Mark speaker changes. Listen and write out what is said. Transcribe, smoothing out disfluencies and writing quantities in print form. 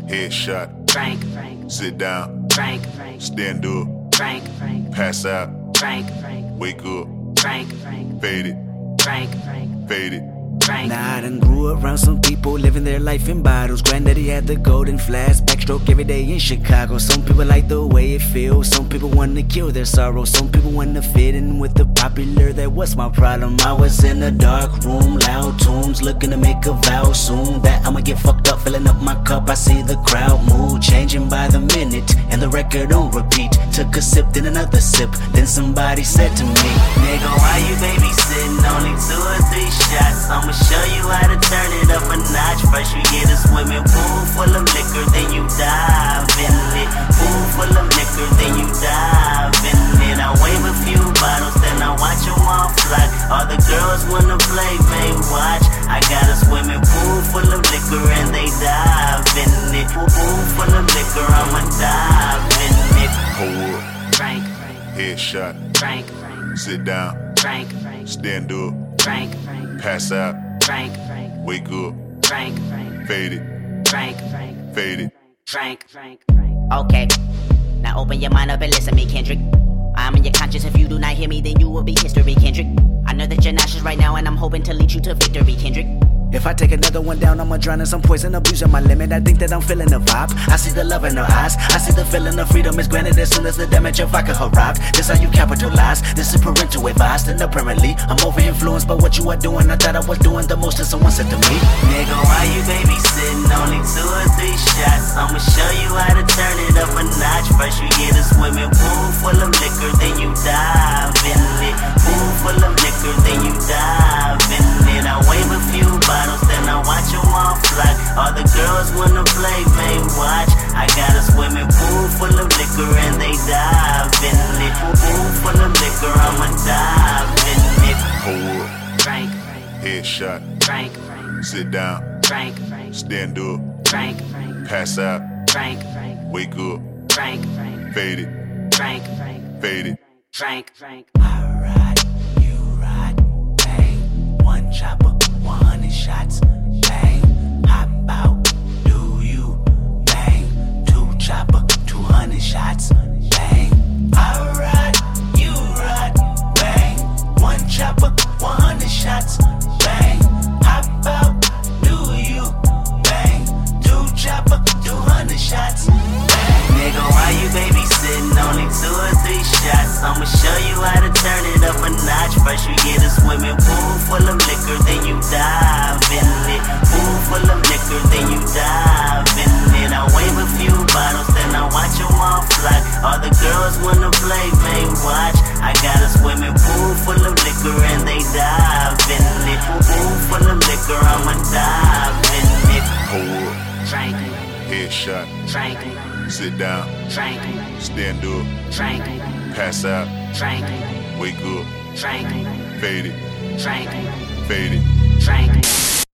Speaker 1: Headshot.
Speaker 2: Frank.
Speaker 1: Sit down.
Speaker 2: Frank.
Speaker 1: Stand up.
Speaker 2: Frank.
Speaker 1: Pass out.
Speaker 2: Frank.
Speaker 1: Wake up.
Speaker 2: Frank.
Speaker 1: Fade it.
Speaker 2: Frank.
Speaker 1: Fade it.
Speaker 3: Now I done grew around some people living their life in bottles. Granddaddy had the golden flask, backstroke every day in Chicago. Some people like the way it feels, some people wanna kill their sorrow. Some people wanna fit in with the popular, that was my problem. I was in a dark room, loud tunes, looking to make a vow soon that I'ma get fucked up, filling up my cup. I see the crowd mood changing by the minute, and the record on repeat. Took a sip, then another sip, then somebody said to me, nigga, why you babysitting? Only 2 or 3 shots, I'ma show you how to turn it up a notch. First you get a swimming pool full of liquor, then you dive in it. Pool full of liquor, then you dive in it. I wave a few bottles, then I watch them all fly. All the girls wanna play, man, watch. I got a swimming pool full of liquor and they dive in it. Pool full of liquor, I'ma dive in it.
Speaker 1: Hold up.
Speaker 2: Frank.
Speaker 1: Headshot.
Speaker 2: Frank.
Speaker 1: Sit down.
Speaker 2: Frank.
Speaker 1: Stand up.
Speaker 2: Frank.
Speaker 1: Pass out.
Speaker 2: Frank.
Speaker 1: Wake up.
Speaker 2: Frank.
Speaker 1: Fade it.
Speaker 2: Frank.
Speaker 1: Fade it.
Speaker 2: Frank.
Speaker 4: Okay, now open your mind up and listen to me, Kendrick. I'm in your conscience. If you do not hear me, then you will be history, Kendrick. I know that you're nauseous right now, and I'm hoping to lead you to victory, Kendrick.
Speaker 3: If I take another one down, I'ma drown in some poison, abusing my limit. I think that I'm feeling the vibe. I see the love in her eyes. I see the feeling of freedom is granted as soon as the damage of vodka arrived. This how you capitalize. This is parental advice. And apparently, I'm over influenced by what you are doing. I thought I was doing the most, and someone said to me, nigga, why you babysitting? Only 2 or 3 shots. I'ma show you how to turn it up a notch. First you get a swimming pool full of liquor, then you dive in it. Pool full of liquor, then you dive in it. I wave a few bottles, then I watch them all fly. All the girls wanna play, man, watch. I got a swimming pool full of liquor and they dive in it. Pool full of liquor, I'ma dive in it.
Speaker 1: Hold up.
Speaker 2: Frank.
Speaker 1: Headshot.
Speaker 2: Frank.
Speaker 1: Sit down.
Speaker 2: Frank.
Speaker 1: Stand up.
Speaker 2: Frank.
Speaker 1: Pass out.
Speaker 2: Frank.
Speaker 1: Wake up.
Speaker 2: Frank.
Speaker 1: Fade it.
Speaker 2: Frank.
Speaker 1: Fade it.
Speaker 2: Frank.
Speaker 3: I ride, you ride, bang. 1 chopper, 100 shots, bang. Hop out, do you, bang. 2 chopper, 200 shots, bang. I ride, you ride, bang. 1 chopper, 100 shots, bang. Hop out, do you, bang. 2 chopper, 200 shots, bang. Nigga, why you babysitting? Only 2 or 3 shots. I'ma show you how to turn it up a notch. First you get a swimming pool full of liquor, then you dive in it. Pool full of liquor, then you dive in it. I wave a few bottles, then I watch them all fly. All the girls wanna play, man, watch. I got a swimming pool full of liquor and they dive in it. Pool full of liquor, I'ma dive in it.
Speaker 1: Hold up.
Speaker 2: Frank.
Speaker 1: Headshot.
Speaker 2: Frank.
Speaker 1: Sit down.
Speaker 2: Frank.
Speaker 1: Stand up.
Speaker 2: Frank.
Speaker 1: Pass out.
Speaker 2: Frank.
Speaker 1: Wake up.
Speaker 2: Frank.
Speaker 1: Fade it.
Speaker 2: Frank.
Speaker 1: Fade it.
Speaker 2: Frank.